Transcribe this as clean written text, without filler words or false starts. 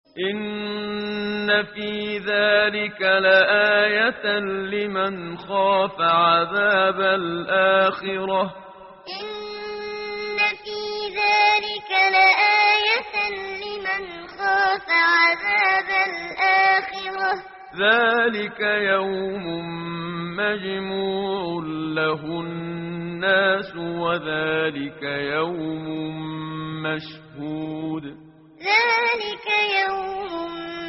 إن في ذلك لآية لمن خاف عذاب الآخرة إن في ذلك لآية لمن خاف عذاب الآخرة ذلك يوم مجموع له الناس وذلك يوم مشهود ذلك يوم